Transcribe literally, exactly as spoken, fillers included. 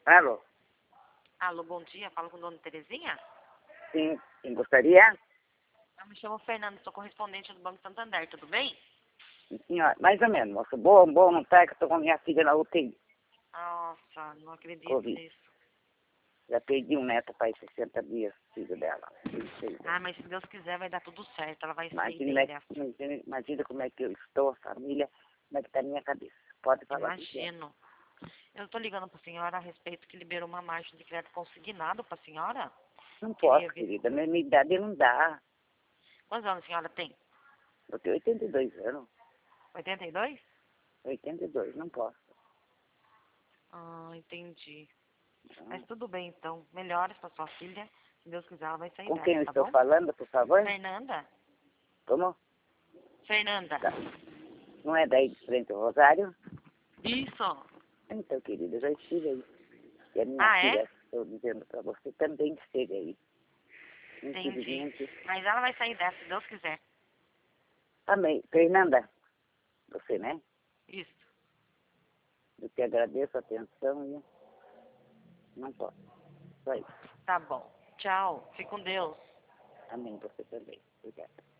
Alô? Alô, bom dia. Falo com a dona Terezinha? Sim, quem gostaria? Eu me chamo Fernanda, sou correspondente do Banco Santander, tudo bem? Sim, senhora. Mais ou menos, moça. Boa, boa não tá, que eu tô com a minha filha na U T I. Nossa, não acredito Covid. nisso. Já perdi um neto faz sessenta dias, filho dela. Ah, mas se Deus quiser vai dar tudo certo, ela vai sair Imagina, bem né, dessa. imagina, imagina como é que eu estou, a família, como é que tá a minha cabeça. Pode falar o que quer. Imagino. Eu tô ligando pra senhora a respeito que liberou uma margem de crédito consignado pra senhora. Não Queria posso, ver. querida. Na minha idade não dá. Quantos anos a senhora tem? Eu tenho oitenta e dois anos. oitenta e dois? oitenta e dois, não posso. Ah, entendi. Mas Não. tudo bem então. Melhoras pra sua filha. Se Deus quiser ela vai sair Com quem dessa, eu tá estou bom? falando, por favor? Fernanda? Como? Fernanda. Tá. Não é daí de frente ao Rosário? Isso. Então, querida, eu já estive aí. E a minha Ah, é? filha, estou dizendo para você, também esteve aí. Entendi. Infelizmente, Mas ela vai sair dessa, se Deus quiser. amém. Fernanda, você, né? Isso. Eu te agradeço a atenção e não posso. Só isso. Tá bom. Tchau. Fique com Deus. Amém, você também. Obrigada.